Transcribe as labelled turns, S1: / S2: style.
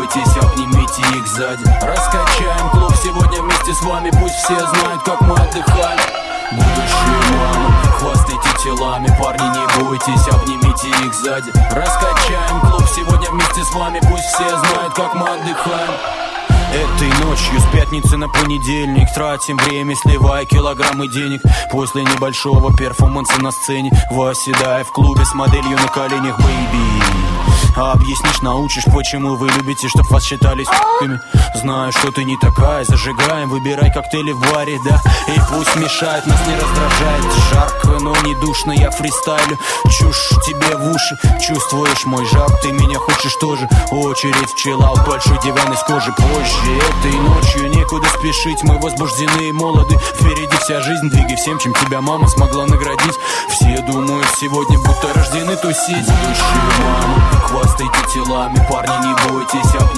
S1: бойтесь, обнимите их сзади. Раскачаем клуб сегодня вместе с вами, пусть все знают, как мы отдыхаем. Будущие мамы, хвастайте телами, парни, не бойтесь, обнимите их сзади. Раскачаем клуб сегодня вместе с вами, пусть все знают, как мы отдыхаем. Этой ночью с пятницы на понедельник тратим время, сливая килограммы денег. После небольшого перформанса на сцене восседая в клубе с моделью на коленях, бэйби. А объяснишь, научишь, почему вы любите, чтоб вас считали с***ками. Знаю, что ты не такая, зажигаем, выбирай коктейли в баре, да. И пусть мешает, нас не раздражает. Жарко, но не душно, я фристайлю. Чушь тебе в уши, чувствуешь мой жар, ты меня хочешь тоже. Очередь в чиллаут, большой диван из кожи позже. Этой ночью некуда спешить, мы возбуждены и молоды. Впереди вся жизнь, двигай всем, чем тебя мама смогла наградить. Все думают сегодня, будто рождены тусить. Будущие мамы, хвастайте телами, парни, не бойтесь, обнимите